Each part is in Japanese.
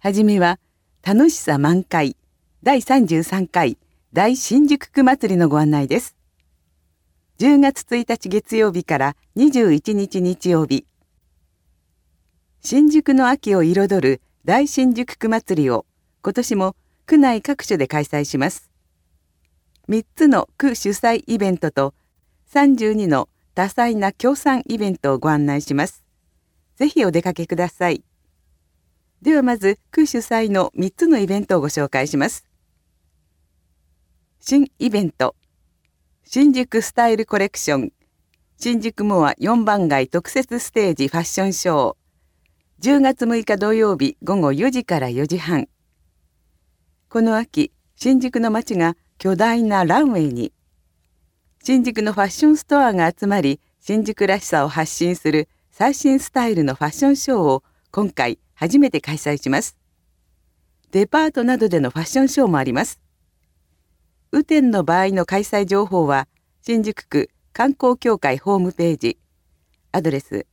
はじめは楽しさ満開第33回大新宿区祭りのご案内です。10月1日月曜日から21日日曜日、新宿の秋を彩る大新宿区祭りを今年も区内各所で開催します。3つの区主催イベントと32の多彩な協賛イベントをご案内します。ぜひお出かけください。ではまず区主催の3つのイベントをご紹介します。新イベント、新宿スタイルコレクション新宿モア4番街特設ステージファッションショー、10月6日土曜日午後4時から4時半。この秋、新宿の街が巨大なランウェイに。新宿のファッションストアが集まり、新宿らしさを発信する最新スタイルのファッションショーを今回初めて開催します。デパートなどでのファッションショーもあります。雨天の場合の開催情報は、新宿区観光協会ホームページ、アドレス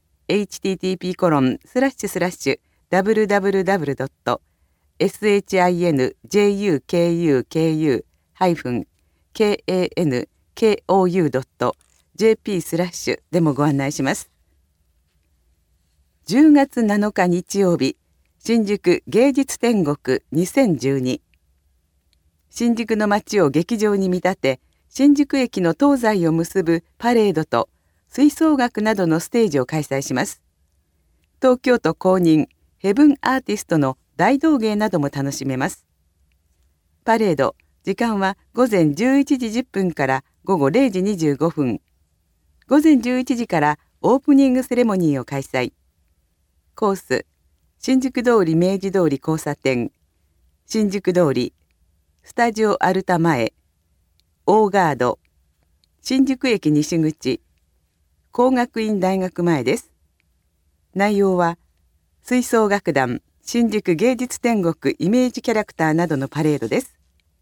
http://www.shinjuku.kankou.jp/ でもご案内します。10月7日日曜日、新宿芸術天国2012。新宿の街を劇場に見立て、新宿駅の東西を結ぶパレードと吹奏楽などのステージを開催します。東京都公認ヘブンアーティストの大道芸なども楽しめます。パレード、時間は午前11時10分から午後0時25分。午前11時からオープニングセレモニーを開催。コース、新宿通り明治通り交差点、新宿通り、スタジオアルタ前、オーガード、新宿駅西口、工学院大学前です。内容は、吹奏楽団、新宿芸術天国イメージキャラクターなどのパレードです。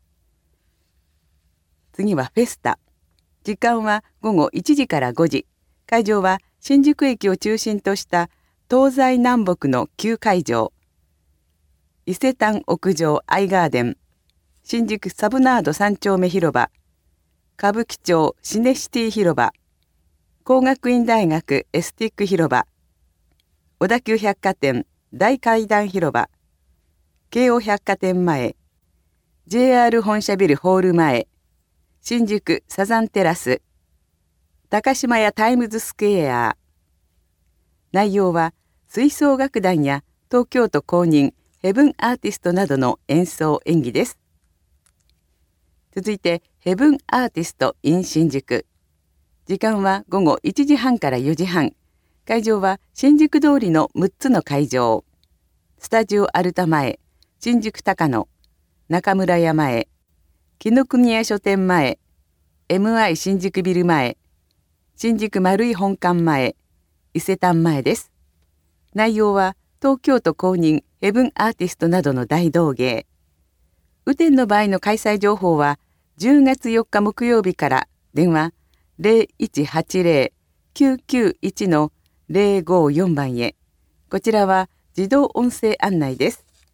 次はフェスタ。時間は午後1時から5時。会場は新宿駅を中心とした東西南北の9会場。伊勢丹屋上アイガーデン、新宿サブナード3丁目広場、歌舞伎町シネシティ広場、工学院大学エスティック広場、小田急百貨店大階段広場、京王百貨店前、JR 本社ビルホール前、新宿サザンテラス、高島屋タイムズスクエア。内容は吹奏楽団や東京都公認ヘブンアーティストなどの演奏演技です。続いてヘブンアーティスト in 新宿。時間は午後1時半から4時半。会場は新宿通りの6つの会場。スタジオアルタ前、新宿高野、中村屋前、紀ノ国屋書店前、MI 新宿ビル前、新宿丸井本館前、伊勢丹前です。内容は東京都公認ヘブンアーティストなどの大道芸。雨天の場合の開催情報は10月4日木曜日から電話 0180-991-054 番へ。こちらは自動音声案内です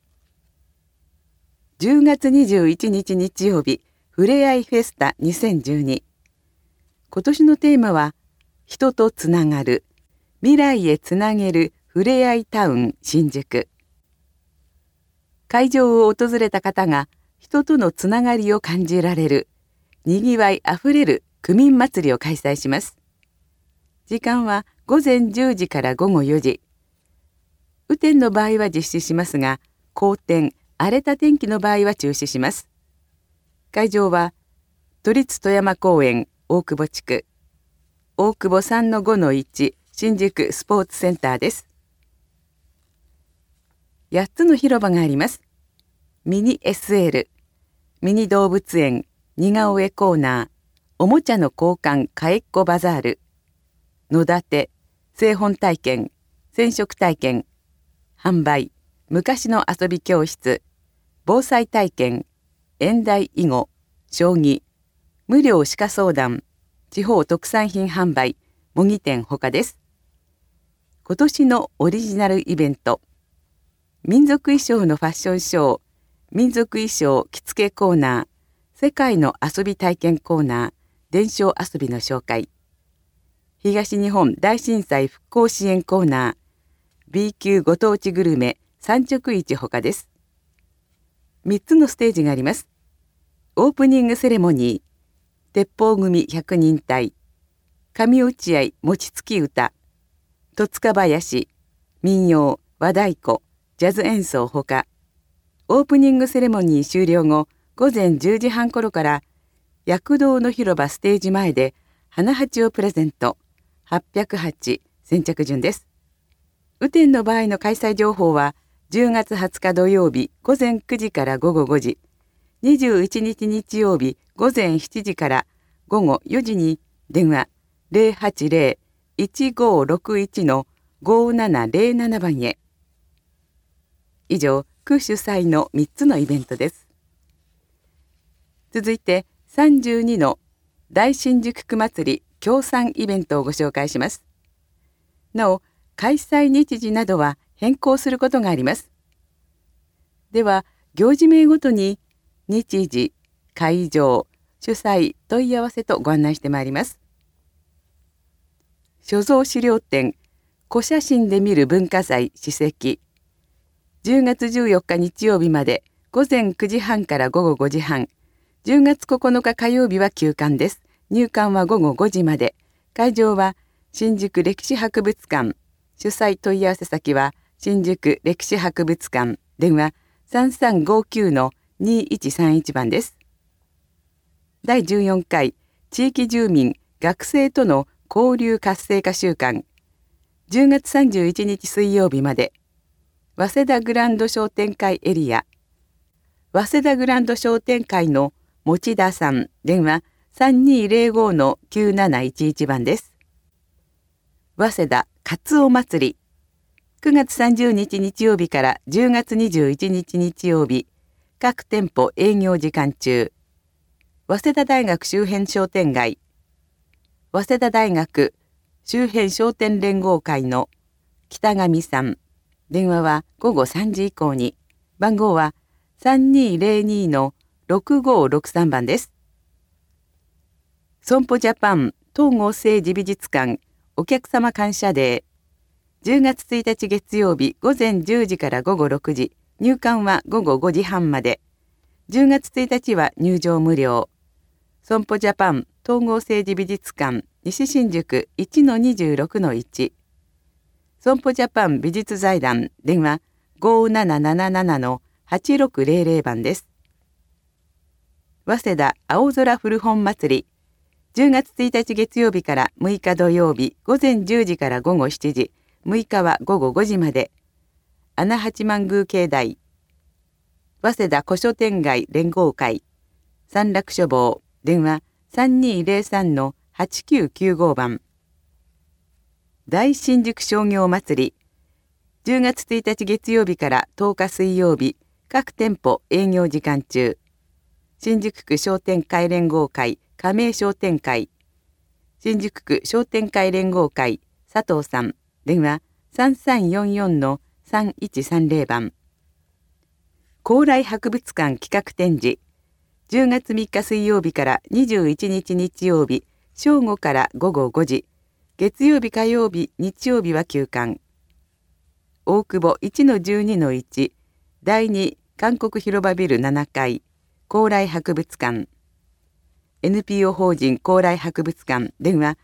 。10月21日日曜日、ふれあいフェスタ2012。今年のテーマは人とつながる、未来へつなげるふれあいタウン新宿。会場を訪れた方が人とのつながりを感じられる、にぎわいあふれる区民祭りを開催します。時間は午前10時から午後4時。雨天の場合は実施しますが、好天、荒れた天気の場合は中止します。会場は都立富山公園大久保地区、大久保 3-5-1 新宿スポーツセンターです。8つの広場があります。ミニ SL、ミニ動物園、似顔絵コーナー、おもちゃの交換かえっこバザール、野立て、製本体験、染色体験、販売、昔の遊び教室、防災体験、演題囲碁、将棋、無料歯科相談、地方特産品販売、模擬店ほかです。今年のオリジナルイベント、 民族衣装のファッションショー、民族衣装着付けコーナー、世界の遊び体験コーナー、伝承遊びの紹介、東日本大震災復興支援コーナー、B 級ご当地グルメ産直市ほかです。3つのステージがあります。オープニングセレモニー、鉄砲組100人隊、神落合餅つき歌、戸塚林、民謡、和太鼓、ジャズ演奏ほか、オープニングセレモニー終了後、午前10時半頃から躍動の広場ステージ前で花鉢をプレゼント、800鉢先着順です。雨天の場合の開催情報は10月20日土曜日午前9時から午後5時、21日日曜日午前7時から午後4時に電話 080-1561-5707 番へ。以上、区主催の3つのイベントです。続いて32の大新宿区祭り協賛イベントをご紹介します。なお、開催日時などは変更することがあります。では、行事名ごとに日時、会場、主催、問い合わせとご案内してまいります。所蔵資料展、古写真で見る文化財史跡。10月14日日曜日まで午前9時半から午後5時半。10月9日火曜日は休館です。入館は午後5時まで。会場は新宿歴史博物館。主催問い合わせ先は新宿歴史博物館。電話 3359-2131 番です。第14回地域住民学生との交流活性化週間。10月31日水曜日まで。早稲田グランド商店会エリア。早稲田グランド商店会の持田さん。電話 3205-9711 番です。早稲田カツオ祭り。9月30日日曜日から10月21日日曜日。各店舗営業時間中。早稲田大学周辺商店街。早稲田大学周辺商店連合会の北上さん。電話は午後3時以降に。番号は 3202-6563 番です。損保ジャパン東郷政治美術館お客様感謝デー。10月1日月曜日午前10時から午後6時。入館は午後5時半まで。10月1日は入場無料。損保ジャパン東郷政治美術館西新宿 1-26-1。損保ジャパン美術財団電話 5777-8600 番です。早稲田青空古本祭り。10月1日月曜日から6日土曜日午前10時から午後7時。6日は午後5時まで。穴八幡宮境内。早稲田古書店街連合会。三楽書房。電話 3203-8995 番。大新宿商業祭り。10月1日月曜日から10日水曜日。各店舗営業時間中。新宿区商店会連合会加盟商店会。新宿区商店会連合会佐藤さん。電話 3344-3130 番。高麗博物館企画展示。10月3日水曜日から21日日曜日正午から午後5時。月曜日火曜日日曜日は休館。大久保 1-12-1 第2韓国広場ビル7階高麗博物館。 NPO 法人高麗博物館。電話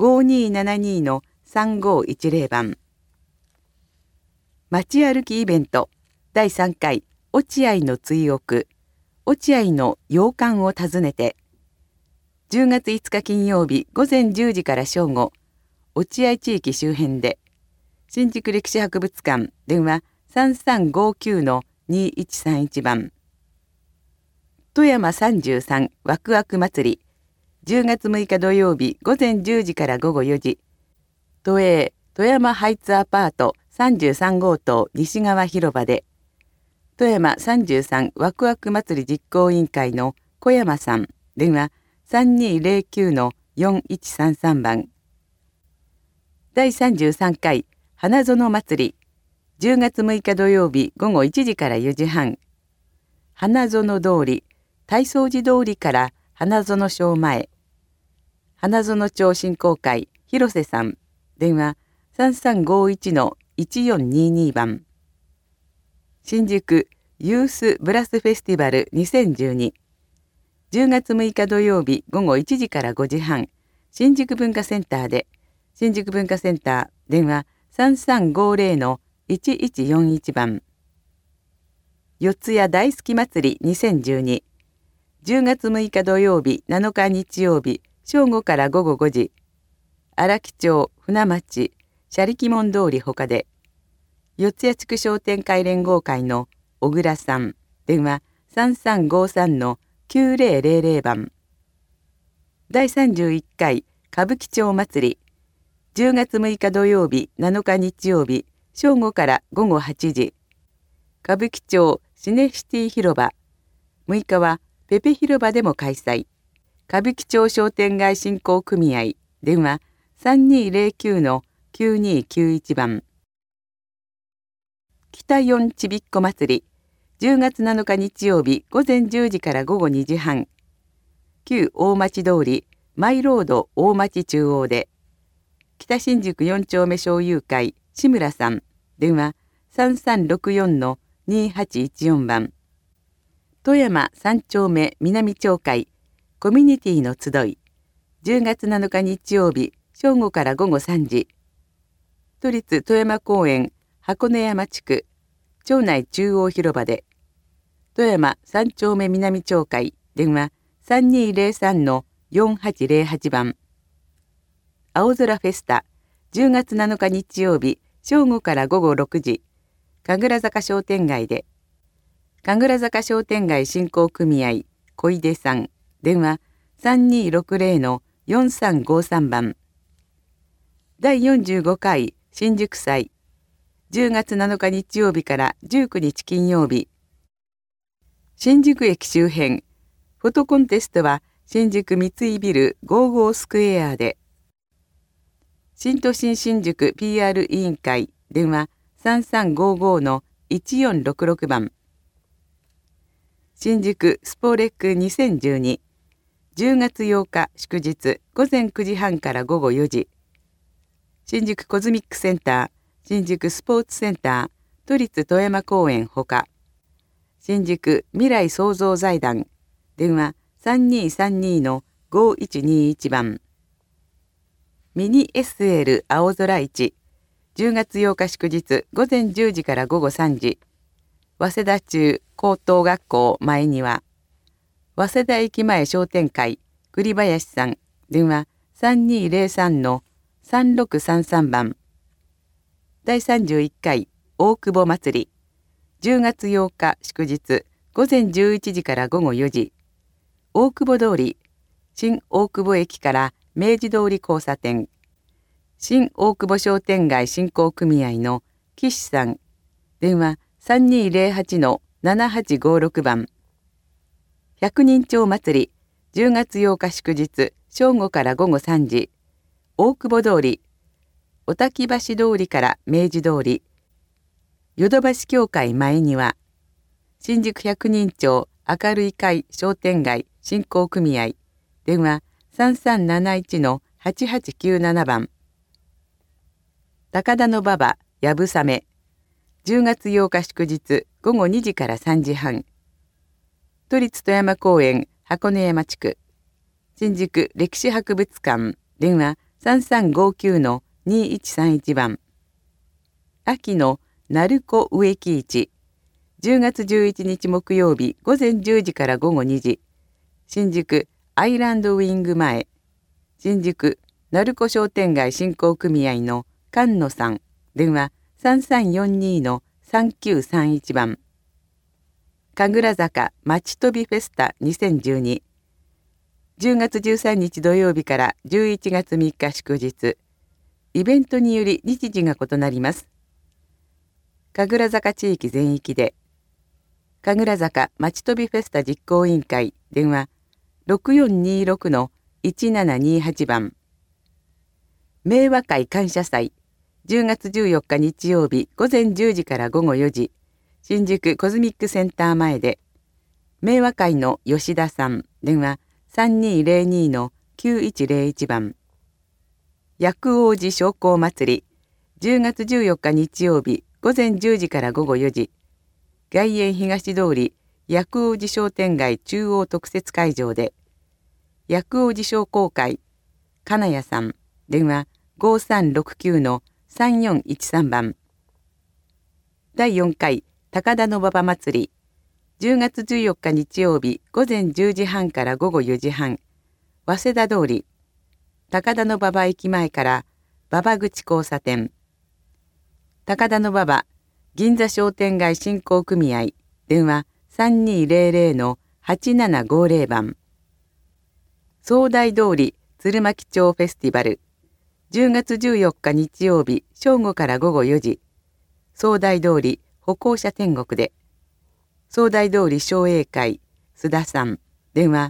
5272-3510 番。街歩きイベント第3回落合の追憶。落合の洋館を訪ねて。10月5日金曜日午前10時から正午。落合地域周辺で。新宿歴史博物館。電話 3359-2131 番。富山33ワクワク祭り。10月6日土曜日午前10時から午後4時。都営富山ハイツアパート33号棟西側広場で。富山33ワクワク祭り実行委員会の小山さん。電話 3209-4133 番。第33回花園祭り。 10月6日土曜日午後1時から4時半、花園通り、大掃除通りから花園省前、花園町振興会広瀬さん、電話3351-1422番。新宿ユースブラスフェスティバル2012、10月6日土曜日午後1時から5時半、新宿文化センターで、新宿文化センター、電話3350-1141番。四谷大好き祭り2012、10月6日土曜日7日日曜日正午から午後5時、荒木町船町車力門通り他で、四谷地区商店会連合会の小倉さん、電話3353-9000番。第31回歌舞伎町祭り、10月6日土曜日7日日曜日正午から午後8時、歌舞伎町シネシティ広場、6日はペペ広場でも開催。歌舞伎町商店街振興組合、電話3209-9291番。北四ちびっこ祭り、10月7日日曜日午前10時から午後2時半、旧大町通りマイロード大町中央で、北新宿4丁目商友会志村さん、電話3364-2814番。富山3丁目南町会コミュニティの集い、10月7日日曜日正午から午後3時、都立富山公園箱根山地区町内中央広場で、富山3丁目南町会電話3203-4808番。青空フェスタ、10月7日日曜日正午から午後6時、神楽坂商店街で、神楽坂商店街振興組合小出さん、電話3260-4353番。第45回新宿祭、10月7日日曜日から19日金曜日、新宿駅周辺フォトコンテストは新宿三井ビル55スクエアで、新都心新宿 PR 委員会電話3355-1466番。新宿スポレック2012、10月8日祝日午前9時半から午後4時、新宿コズミックセンター、新宿スポーツセンター、都立富山公園ほか、新宿未来創造財団、電話3232-5121番。ミニ SL 青空市、10月8日祝日午前10時から午後3時、早稲田中高等学校前庭、早稲田駅前商店会栗林さん、電話3203-3633番。第31回大久保祭り、10月8日祝日午前11時から午後4時、大久保通り、新大久保駅から明治通り交差点、新大久保商店街振興組合の岸さん、電話3208-7856番。百人町祭り、10月8日祝日正午から午後3時、大久保通り、お滝橋通りから明治通り、ヨドバシ協会前庭、新宿百人町明るい会商店街振興組合、電話3371-8897番。高田の馬場やぶさめ、10月8日祝日午後2時から3時半、都立富山公園箱根山地区、新宿歴史博物館、電話3359-2131番。秋の鳴子植木市、10月11日木曜日午前10時から午後2時、新宿アイランドウィング前、新宿鳴子商店街振興組合の菅野さん、電話3342-3931番。神楽坂まちとびフェスタ2012、10月13日土曜日から11月3日祝日、イベントにより日時が異なります。神楽坂地域全域で、神楽坂まちとびフェスタ実行委員会電話6426-1728番。明和会感謝祭、 10月14日日曜日午前10時から午後4時、新宿コズミックセンター前で、明和会の吉田さん、電話3202-9101番。薬王寺商工祭り、10月14日日曜日午前10時から午後4時、外苑東通り薬王寺商店街中央特設会場で、薬王寺商工会、金谷さん、電話5369-3413番。第4回高田馬場祭り、10月14日日曜日午前10時半から午後4時半、早稲田通り、高田馬場駅前から馬場口交差点、高田馬場銀座商店街振興組合、電話3200-8750番。総大通り鶴巻町フェスティバル、10月14日日曜日正午から午後4時、総大通り歩行者天国で、総大通り商栄会須田さん、電話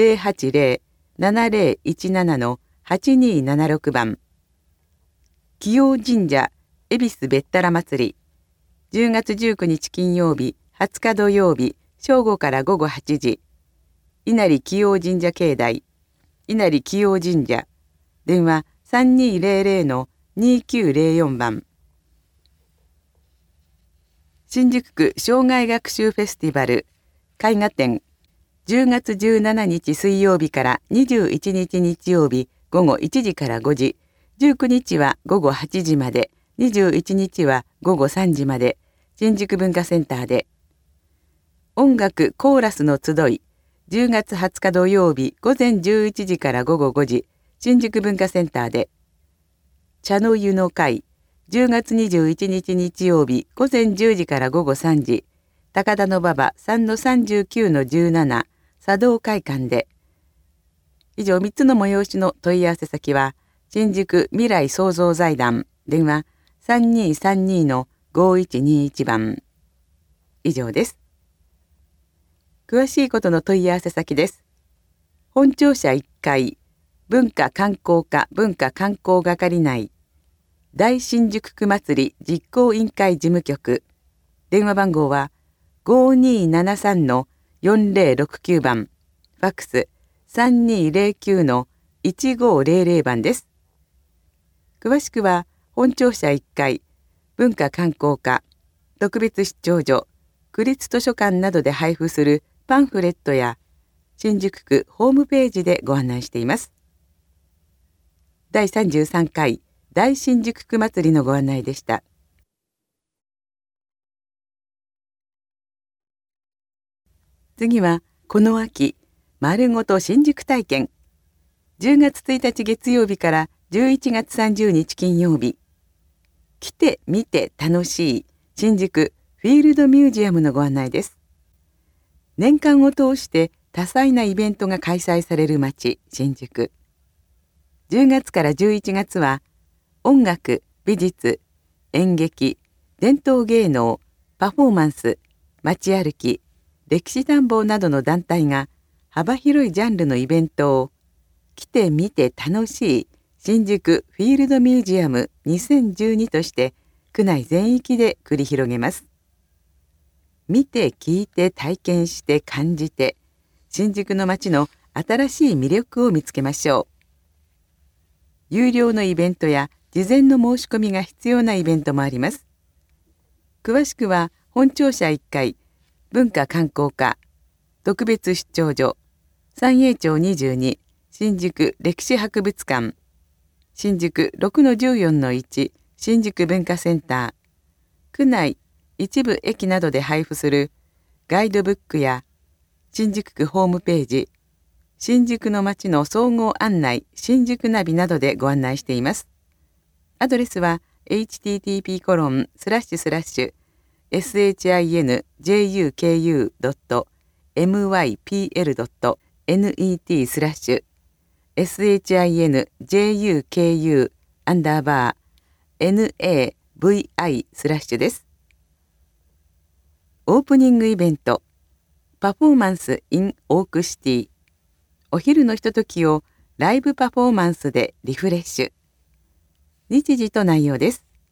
080-7017-8276番。紀王神社恵比寿べったら祭り、10月19日金曜日20日土曜日正午から午後8時、稲荷紀王神社境内、稲荷紀王神社、電話3200-2904番。新宿区生涯学習フェスティバル絵画展、10月17日水曜日から21日日曜日午後1時から5時、19日は午後8時まで、21日は午後3時まで、新宿文化センターで。音楽コーラスの集い、10月20日土曜日午前11時から午後5時、新宿文化センターで。茶の湯の会、10月21日日曜日午前10時から午後3時、高田馬場 3-39-17 茶道会館で。以上3つの催しの問い合わせ先は、新宿未来創造財団、電話3232-5121番。以上です。詳しいことの問い合わせ先です。本庁舎1階、文化観光課文化観光係内、大新宿区祭り実行委員会事務局、電話番号は5273-4069番、ファックス3209-1500番です。詳しくは本庁舎1階、文化観光課特別出張所、区立図書館などで配布するパンフレットや新宿区ホームページでご案内しています。第33回大新宿区祭りのご案内でした。次はこの秋丸ごと新宿体験、10月1日月曜日から11月30日金曜日、来て見て楽しい新宿フィールドミュージアムのご案内です。年間を通して多彩なイベントが開催される街新宿。10月から11月は音楽、美術、演劇、伝統芸能、パフォーマンス、街歩き、歴史探訪などの団体が幅広いジャンルのイベントを来て見て楽しい新宿フィールドミュージアム2012として区内全域で繰り広げます。見て聞いて体験して感じて新宿の街の新しい魅力を見つけましょう。有料のイベントや事前の申し込みが必要なイベントもあります。詳しくは本庁舎1階文化観光課特別出張所三栄町22新宿歴史博物館新宿 6-14-1 新宿文化センター区内一部駅などで配布するガイドブックや新宿区ホームページ新宿の街の総合案内新宿ナビなどでご案内しています。アドレスは http://shinjuku.mypl.net/navi/ です。オープニングイベントパフォーマンス in オークシティ、お昼のひとときをライブパフォーマンスでリフレッシュ。日時と内容です。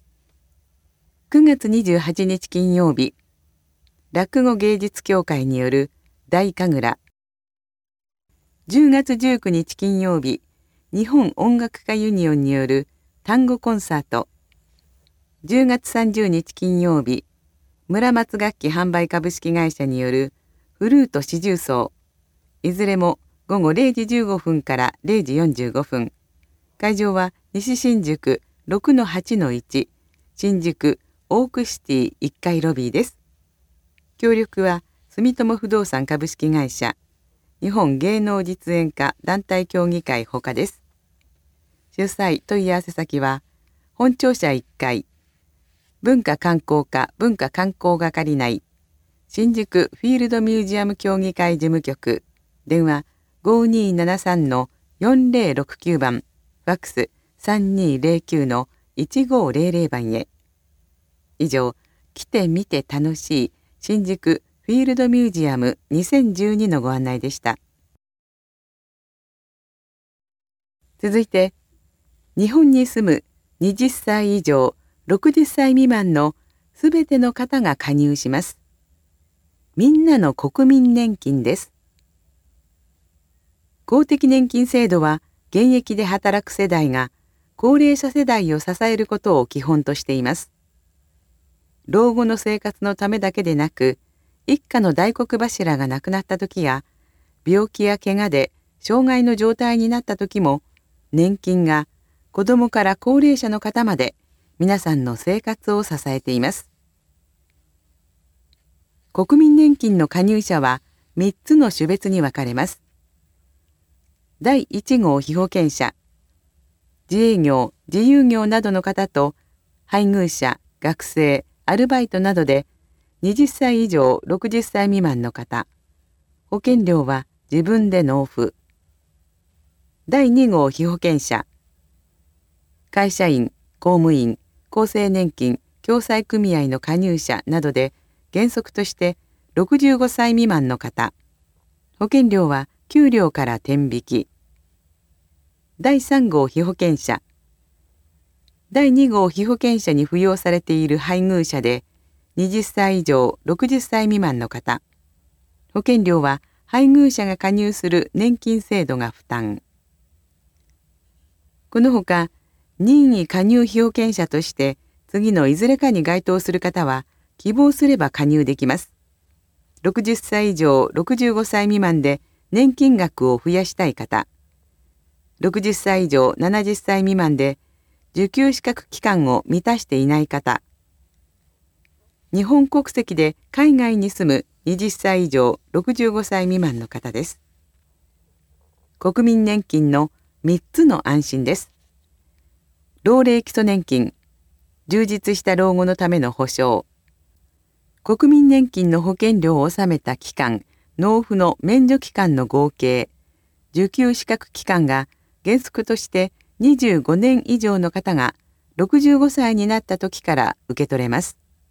9月28日金曜日、落語芸術協会による大神楽。10月19日金曜日、日本音楽家ユニオンによる単語コンサート。10月30日金曜日、村松楽器販売株式会社によるフルート四重奏。いずれも午後0時15分から0時45分。会場は西新宿 6-8-1 新宿オークシティ1階ロビーです。協力は住友不動産株式会社、日本芸能実演家団体協議会ほかです。主催問い合わせ先は、本庁舎1階、文化観光課文化観光係内、新宿フィールドミュージアム協議会事務局、電話 5273-4069 番、ファックス 3209-1500 番へ。以上、来てみて楽しい新宿フィールドミュージアム2012のご案内でした。続いて、日本に住む20歳以上60歳未満のすべての方が加入します。みんなの国民年金です。公的年金制度は現役で働く世代が高齢者世代を支えることを基本としています。老後の生活のためだけでなく、一家の大黒柱が亡くなった時や、病気や怪我で障害の状態になった時も、年金が子どもから高齢者の方まで皆さんの生活を支えています。国民年金の加入者は3つの種別に分かれます。第1号被保険者、自営業・自由業などの方と、配偶者、学生、アルバイトなどで20歳以上60歳未満の方、保険料は自分で納付。第2号被保険者、会社員、公務員、厚生年金、共済組合の加入者などで原則として65歳未満の方、保険料は給料から天引き。第3号被保険者、第2号被保険者に扶養されている配偶者で20歳以上60歳未満の方、保険料は配偶者が加入する年金制度が負担。このほか、任意加入被保険者として次のいずれかに該当する方は希望すれば加入できます。60歳以上65歳未満で年金額を増やしたい方、60歳以上70歳未満で受給資格期間を満たしていない方、日本国籍で海外に住む20歳以上65歳未満の方です。国民年金の3つの安心です。老齢基礎年金、充実した老後のための保障。国民年金の保険料を納めた期間、納付の免除期間の合計、受給資格期間が原則として25年以上の方が65歳になった時から受け取れます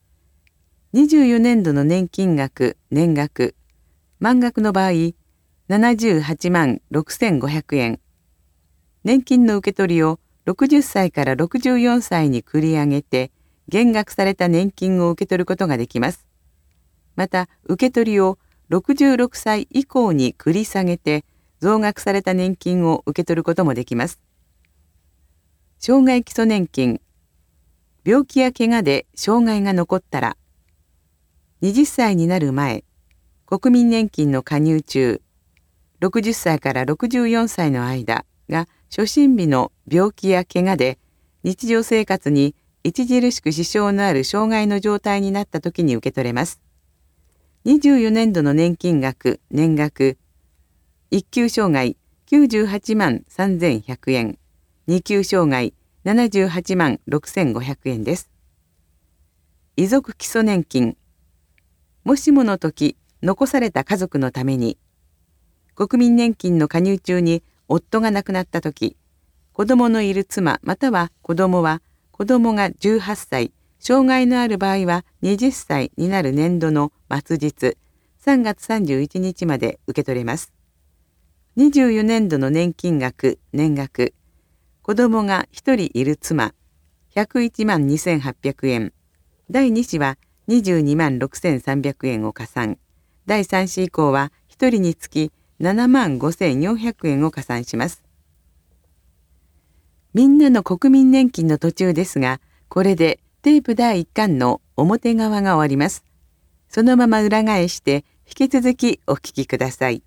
。24年度の年金額、年額、満額の場合、78万6500円。年金の受け取りを60歳から64歳に繰り上げて、減額された年金を受け取ることができます。また、受け取りを66歳以降に繰り下げて、増額された年金を受け取ることもできます。障害基礎年金、病気や怪我で障害が残ったら、20歳になる前、国民年金の加入中、60歳から64歳の間が初診日の病気や怪我で日常生活に著しく支障のある障害の状態になった時に受け取れます。24年度の年金額、年額、1級障害98万3100円、2級障害78万6500円です。遺族基礎年金、もしもの時、残された家族のために、国民年金の加入中に夫が亡くなった時、子供のいる妻または子供は、子供が18歳、障害のある場合は20歳になる年度の末日、3月31日まで受け取れます。24年度の年金額、年額、子供が1人いる妻、101万2800円、 第2子は22万6300円を加算。第3子以降は1人につき7万5400円を加算します。みんなの国民年金の途中ですが、これでテープ第1巻の表側が終わります。そのまま裏返して引き続きお聞きください。